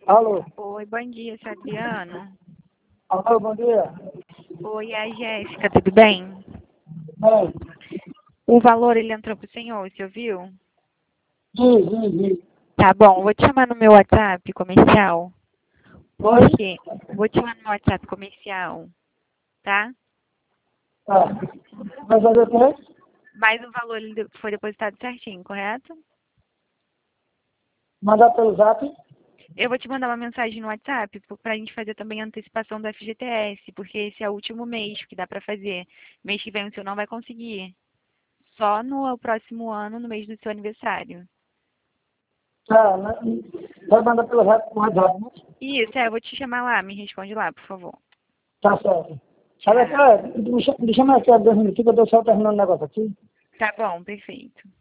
Alô? Oi, bom dia, seu Adriano. Alô, bom dia. Oi, é a Jéssica, tudo bem? Oi. O valor, ele entrou pro senhor, você ouviu? Sim. Tá bom, vou te chamar no meu WhatsApp comercial. Por Oi? quê? Vou te chamar no meu WhatsApp comercial, tá? Tá. Vai fazer o quê? Mas o valor, ele foi depositado certinho, correto? Mandar pelo zap? Eu vou te mandar uma mensagem no WhatsApp pra gente fazer também a antecipação do FGTS, porque esse é o último mês que dá pra fazer. Mês que vem o senhor não vai conseguir. Só no próximo ano, no mês do seu aniversário. Tá, né? Vai mandar pelo WhatsApp, né? Isso, eu vou te chamar lá, me responde lá, por favor. Tá certo. Sabe Tchau. até, me chama aqui a 2 minutos que eu tô só terminando o negócio aqui. Tá bom, perfeito.